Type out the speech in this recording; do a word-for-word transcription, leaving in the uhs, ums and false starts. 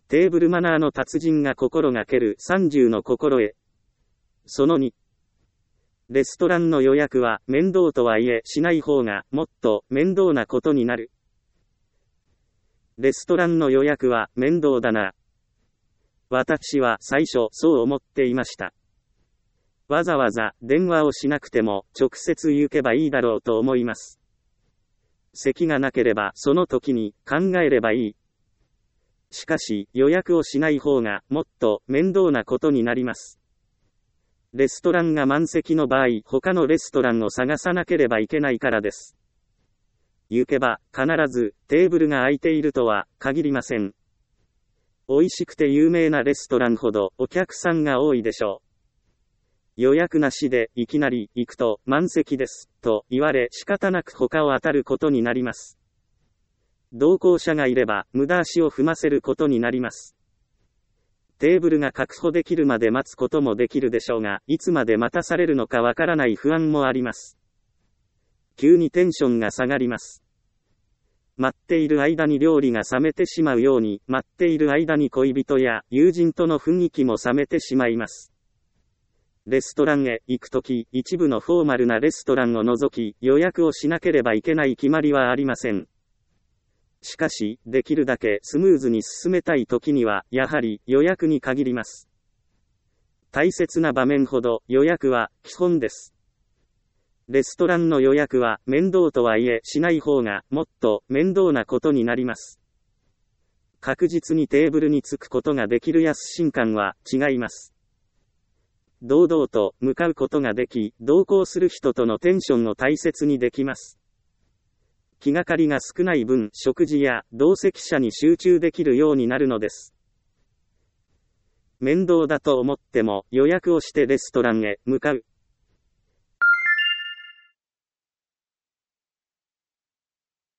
テーブルマナーの達人が心がけるさんじゅうの心得。そのに。レストランの予約は面倒とはいえしない方がもっと面倒なことになる。レストランの予約は面倒だな。私は最初そう思っていました。わざわざ電話をしなくても直接行けばいいだろうと思います。席がなければその時に考えればいい。しかし予約をしない方がもっと面倒なことになります。レストランが満席の場合、他のレストランを探さなければいけないからです。行けば必ずテーブルが空いているとは限りません。美味しくて有名なレストランほどお客さんが多いでしょう。予約なしでいきなり行くと満席ですと言われ仕方なく他を当たることになります。同行者がいれば無駄足を踏ませることになります。テーブルが確保できるまで待つこともできるでしょうが、いつまで待たされるのかわからない不安もあります。急にテンションが下がります。待っている間に料理が冷めてしまうように、待っている間に恋人や友人との雰囲気も冷めてしまいます。レストランへ行くとき、一部のフォーマルなレストランを除き、予約をしなければいけない決まりはありません。しかし、できるだけスムーズに進めたいときには、やはり予約に限ります。大切な場面ほど予約は基本です。レストランの予約は面倒とはいえしない方がもっと面倒なことになります。確実にテーブルに着くことができる安心感は違います。堂々と向かうことができ、同行する人とのテンションを大切にできます。気がかりが少ない分、食事や同席者に集中できるようになるのです。面倒だと思っても予約をしてレストランへ向かう。